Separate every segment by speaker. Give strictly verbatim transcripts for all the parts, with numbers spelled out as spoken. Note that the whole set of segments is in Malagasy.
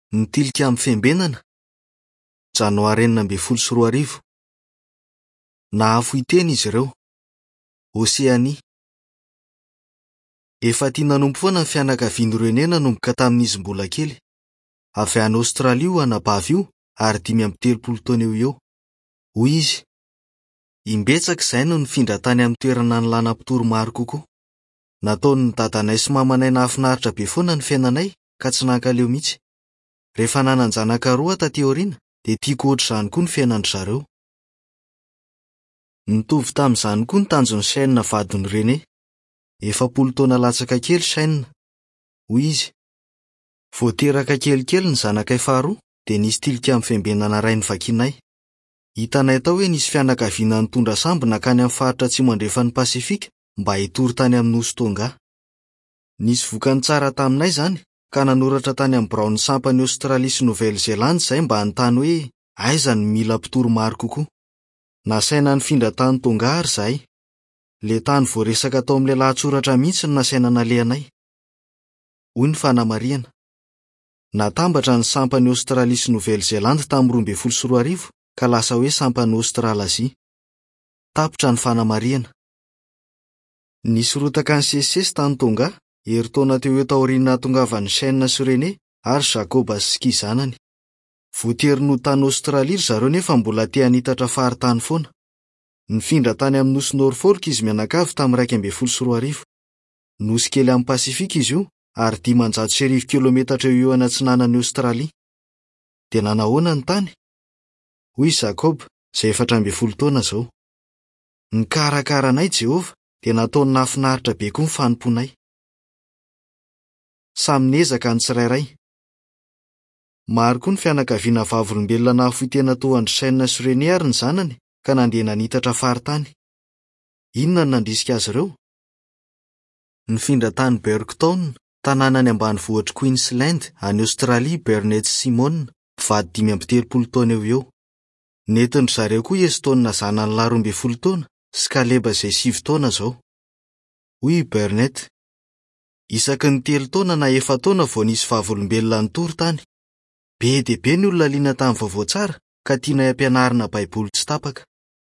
Speaker 1: Ny tilikambo fiambenana janoary enina ambin'ny folo sy roa arivo. Nahafohy teny izy ireo. Oseania. Efa tia nanompo foana ny fianakavian-drenena nanomboka tamin'izy mbola kely. Avy any Aostralia io anabavy io ary dimy amby telopolo taona eo eo. Hoy izy, imbetsaka izay no nifindra tany amin'ny toerana nilanam-pitoro maro kokoa. Nataony ny dadanay sy mamanay nahafinaritra be foana ny fiainanay ka tsy nankaleo mihitsy. Rehefa nanan-janaka roa taty aoriana dia tiako ohatr'izany koa ny fiainan'ny zareo. Nitovy tamin'izany koa ny tanjon'ny Shaina vadiny René. Efapolo taona latsaka kely Shaina. Hoy izy, vao teraka kelikely ny zanakay faharoa dia nisy tilikambo fiambenana iray nivakianay. Hitanay tao hoe nisy fianakaviana nitondra sambo nakany amin'ny faritra atsimo andrefan'ny Pasifika mba hitory tany amin'ny nosy Tonga. Nisy vokany tsara taminay izany ka nanoratra tany amin'ny biraon'ny sampany Aostralia sy Nouvelle-Zélande izay mba hanontany hoe aiza ny mila mpitoro maro kokoa. Nasaina nifindra tany Tonga ary izahay. Le tany voaresaka tao amin'ilay lahatsoratra mihitsy no nasaina nalehanay. Hoy ny fanamariana. Natambatra ny sampany Aostralia sy Nouvelle-Zélande tamin'ny roa ambin'ny folo sy roa arivo ka lasa hoe sampany Australazia. Tapitra ny fanamariana. Nisy rotaka ny sesisesy tany Tonga, herintaona teo eo taoriana nahatongavan'ny Shaina sy René ary Jacob sy Ski zanany. Voatery no tany Aostralia zareo nefa mbola tia nitatra faritany foana. Nifindra tany amin'ny nosy Norfolk izy mianakavy tamin'ny raika ambin'ny folo sy roa arivo. Nosy kely amin'ny Pasifika izy io ary dimanjato sy arivo kilometatra eo eo anatsinanan'ny Aostralia. Dia nanahoana ny tany? Hoy Jacob, izay efatra ambin'ny folo taona izao. Nikarakaranay Jehova dia nataony nahafinaritra be koa ny fanomponay. Samy niezaka ny tsirairay. Maro koa ny fianakaviana vavolombelona nahafohy tena tao andry Shaina sy René ary ny zanany ka nandeha nanitatra faritany. Inona no nandrisika azy ireo? Nifindra tany Bergtown, tanànany ambanivohitry Queensland, any Aostralia, Bernard Simon, mpivady dimy amby telopolo taona eo eo. Netindry zareo koa Estonina zanany lahy roa ambin'ny folo taona sy Kaleba izay sivy taona izao. Hoy Bernard, isaky ny telo taona na efa taona vao nisy vavolombelona nitory tany. Be dia be ny olona liana tamin'ny vaovao tsara ka tianay ampianarina Baiboly tsy tapaka.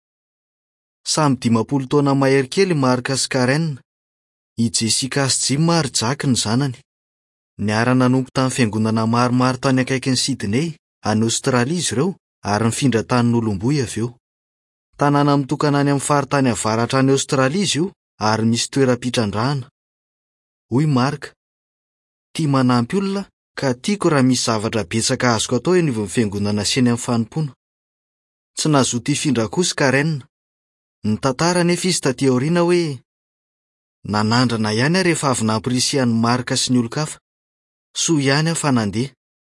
Speaker 1: Samy dimapolo taona mahery kely Marka sy Karen. I Jessica sy Jim ary Jack ny zanany. Niara nanompo tamin'ny fiangonana maromaro tany akaikin'ny Sydney, any Aostralia izy ireo ary nifindra tany n'olom-boy avy eo. Tanàna mitokana any amin'ny faritany avaratra any Aostralia izy io ary misy toeram-pitrandrahana. Hoy Marka, tia manampy olona ka tiako raha misy zavatra betsaka azoko atao eo anivon'ny fiangonana sy eny amin'ny fanompoana. Tsy nazoto hifindra kosa Karen. Ny tantara nefa izy taty aoriana hoe nanandrana ihany rehefa avy nampirisihan'ny Marka sy ny olon-kafa. Soa ihany fa nandeha.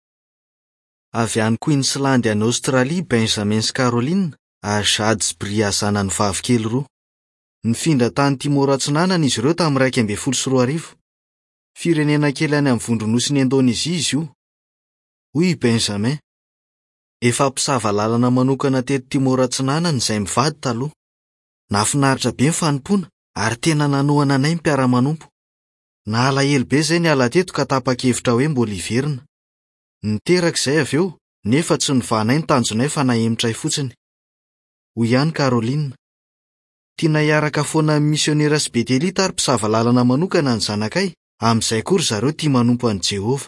Speaker 1: Avy any Queensland any Aostralia Benjamin sy Caroline ary Jade sy Bria zanany vavikely roa. Nifindra tany Timor atsinanana izy ireo tamin'ny raika ambin'ny folo sy roa arivo. Firenena kely any amin'ny vondronosy ny Indonezia izy io. Hoy Benjamin, efa mpisava lalana manokana teto Timor atsinanana izay mivady taloha. Nahafinaritra be ny fanompoana ary tena nanohana anay mpiara-manompo. Nalahelo be izay niala teto ka tapa-kevitra hoe mbola hiverina. Niteraka izay avy eo nefa tsy nivanay ny tanjonay fa nahemitray fotsiny. Hoy ihany Caroline, tiana hiaraka foana amin'ny misionera sy betelita ary mpisava lalana manokana ny zanakay, amin'izay kory zareo tia manompo an'i Jehova.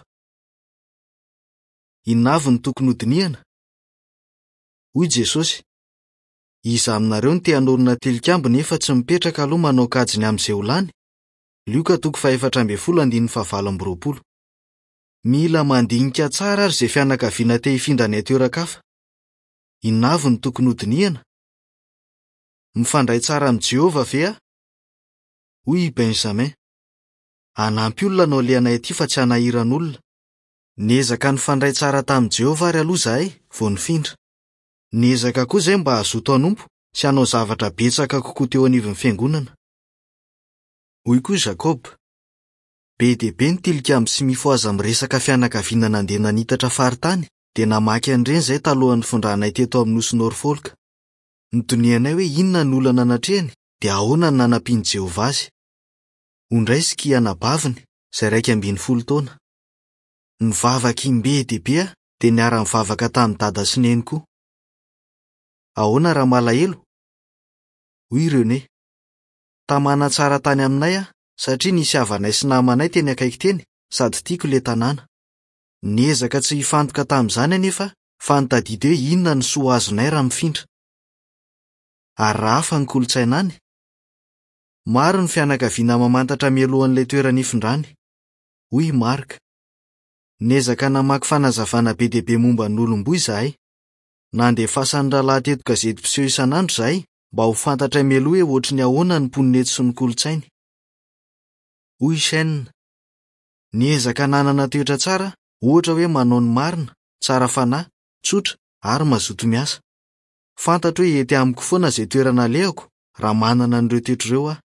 Speaker 1: Inona avy ny tokony hodiniana? Hoy Jesosy, iza aminareo ny te hanorina tilikambo nefa tsy mipetraka aloha manao kajiny amin'izay ho lany? Luka toko fahaefatra ambin'ny folo andininy fahavalo amby roapolo. Mila mandinika tsara ary izay fianakaviana te hifindra ny atoeran-kafa. Inona avy ny tokony hodiniana? Mifandray tsara amin'ny Jehova ve aho? Hoy Benjamin, hanampy olona no alehanay aty fa tsy hanahiran'olona. Niezaka nifandray tsara tamin'i Jehova ary aloha izahay vao nifindra. Niezaka koa izay mba hazoto hanompo sy hanao zavatra betsaka kokoa teo anivon'ny fiangonana. Hoy koa Jacob, be dia be ny tilikambo sy mifoaza miresaka fianakaviana nandeha nanitatra faritany dia namaky an'ireny izay talohan'ny fondranay teto amin'ny nosy Norfolk. Notonianay hoe inona ny olana anatrehany dia ahoana ny nanampiany Jehova azy. Ondray Ski anabaviny, izay raika ambin'ny folo taona. Ny vavaka imbe dehibe dia niara-mivavaka tamin'ny dada sy neny koa. Ahoana raha malahelo? Hoy René. Tamana tsara tany aminay aho satria nisy havanay sy namanay teny akaiky teny sady tiako ilay tanàna. Niezaka tsy hifantoka tamin'izany anefa fa nitadidy hoe inona ny soa azonay raha mifindra. Ary raha hafa ny kolontsaina any. Maro ny fianakaviana mamantatra mialohan'ilay toerana hifindrany. Hoy Mark. Niezaka namaky fanazavana be dehibe momba ny olom-boa izahay. Nandeha fasan'ny rahalahy teto gazety mpiseho isan'andro izahay mba ho fantatra mialoha hoe ohatry ny ahoana ny mponina sy ny kolontsainy. Hoy Shen. Niezaka nanana toetra tsara, ohatra hoe manao ny marina, tsara fanahy, tsotra ary mazoto miasa. Fantatro hoe ety amiko foana izay toerana alehako raha manana an'ireo toetr'ireo aho.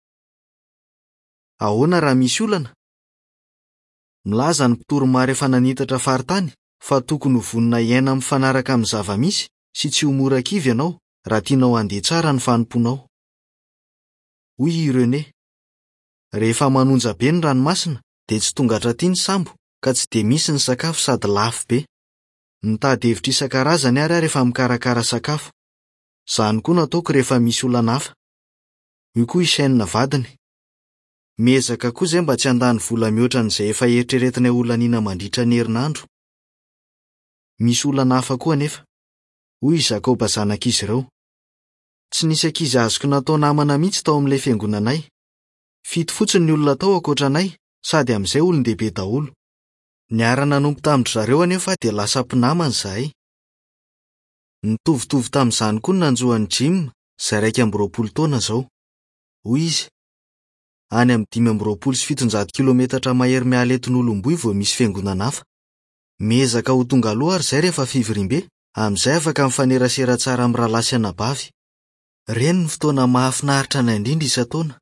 Speaker 1: Ahoana raha misy olana? Milaza ny mpitoro-mary efa nanitatra faritany fa tokony ho vonona iaina mifanaraka amin'ny zava-misy sy tsy ho mora kivy ianao raha tianao handeha tsara ny fanomponao. Hoy René. Rehefa manonja be ny ranomasina dia tsy tonga hatraty ny sambo ka tsy dia misy ny sakafo sady lafo be. Mitady hevitra isan-karazany ary rehefa mikarakara sakafo. Izany koa nataoko rehefa misy olana hafa. Io koa isaina vadiny. Miezaka koa izay mba tsy handany vola mihoatra n'izay efa eritreretinay olaniana mandritra ny herinandro. Misy olana hafa koa anefa. Hoy Jakoba zanak'izy ireo. Tsy nisy ankizy azoko natao namana mihitsy tao amin'ilay fiangonanay. Fito fotsiny ny olona tao ankoatranay sady amin'izay olon-dehibe daholo. Niara nanompo tamin'ny zareo anefa dia lasa mpinamana izahay. Nitovitovy tamin'izany koa ny nanjohan'ny Jim izay raika amby roapolo taona izao. Hoy izy. Any amin'ny dimy amby roapolo sy fitonjato kilometatra mahery miala eton'ny olom-boa vao misy fiangonana hafa. Miezaka ho tonga aloha ary izay rehefa fivorim-be, amin'izay afaka mifanerasera tsara amin'ny rahalahy sy anabavy. Ireny ny fotoana mahafinaritra anay indrindra isan-taona.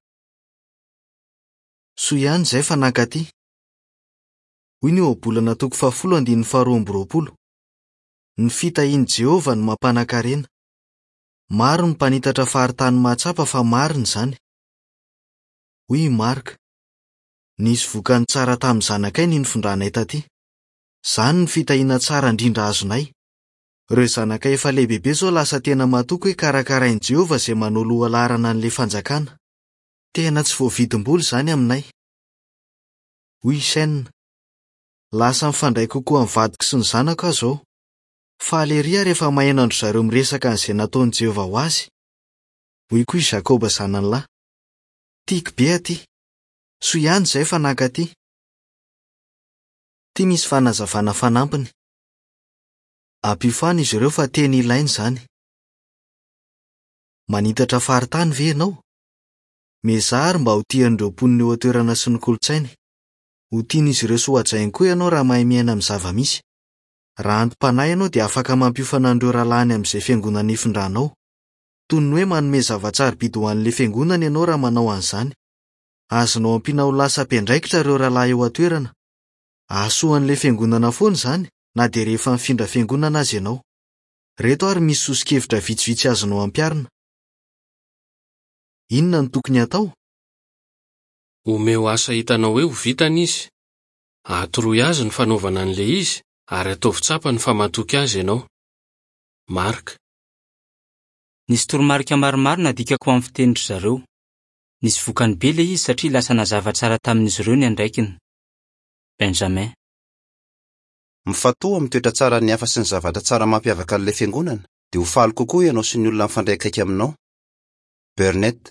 Speaker 1: Soa ihany izay fa nankaty. Hoy ny ohabolana toko fahafolo andininy faharoa amby roapolo. Ny fitahian'i Jehovah no mampanankarena. Maro ny mpanitatra faharitany mahatsapa fa marina izany. Hoy Mark. Nisy vokany tsara tamin'ny zanakay ny nifindranay taty. Izany ny fitahiana tsara indrindra azonay. Ireo zanakay efa lehibehibe izao lasa tena mahatoky hoe karakarain'i Jehovah izay manao lohalarana an'ilay fanjakana. Tena tsy voavidim-bola izany aminay. Hoy Shen. Lasa mifandray kokoa amin'ny vadiko sy ny zanako aho izao. Faly ery aho rehefa mahaino zareo miresaka an'izay nataon'i Jehovah ho azy. Hoy koa i Jakoba zanany lahy. Tiako be aty. Soa ihany izay fa nankaty. Ty misy fanazavana fanampiny. Ampifany izy ireo fa teny ilainy izany. Manitatra faharitany ve ianao? Mizahary mba ho tian'ireo mponina eo an-toerana sy ny kolontsainy. Ho tian'izy ireo soajainy koa ianao raha mahay miaina amin'ny zava-misy. Raha antom-panahy ianao dia afaka mampiofana an'ireo rahalahy amin'izay fiangonana ifindranao. Toy ny hoe manome zava-tsarobidy ho an'ilay fiangonana ianao raha manao an'izany. Azonao ampiana ho lasa mpiandraikitra ireo rahalahy eo an-toerana. Ahasoan'ilay fiangonana foana izany na dia rehefa mifindra fiangonana azy ianao. Reto ary misy sosikevitra vitsivitsy azonao ampiarina. Inona ny tokony atao?
Speaker 2: Omeo asa hitanao hoe ho vitany izy. Atoroy azy ny fanaovana an'ilay izy ary ataovy tsapa ny famatoky azy ianao. Mark.
Speaker 3: Nisy toromarika maromaro nadikako amin'ny fitenitry zareo. Nisy vokany be ilay izy satria lasa nazava tsara tamin'izy ireo ny andraikiny. Benjamin.
Speaker 4: Mifatoa mitoetra tsara ny hafa sy ny zavatra tsara mampiavaka an'ilay fiangonana dia ho faly kokoa ianao sy ny olona mifandray akaiky aminao. Bernette.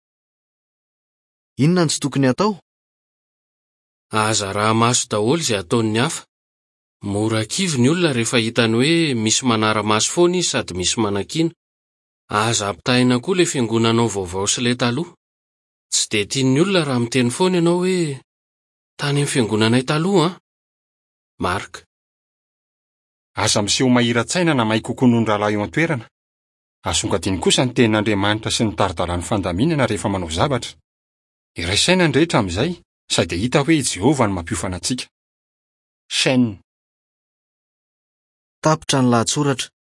Speaker 1: Inona ny tsy tokony atao?
Speaker 2: Aza raha maso daholo izay ataon'ny hafa. Mora kivy ny olona rehefa hitany hoe misy manara-maso foana izy sady misy manan-kina. Aza ampitahina koa ilay fiangonanao vaovao sy ilay taloha. Tsy dia tian'ny olona raha miteny foana ianao hoe tany amin'ny fiangonanay taloha an? Mark.
Speaker 5: Aza miseho mahira-tsaina na mahay kokoa noho ny rahalahy eo an-toerana. Asongadiny kosa ny tenin'Andriamanitra sy ny taridalan'ny fandaminana rehefa manao zavatra. Iraisaina ny rehetra amin'izay sady hita hoe Jehovah no mampiofana antsika. Shen.
Speaker 1: Tapitra ny lahatsoratra.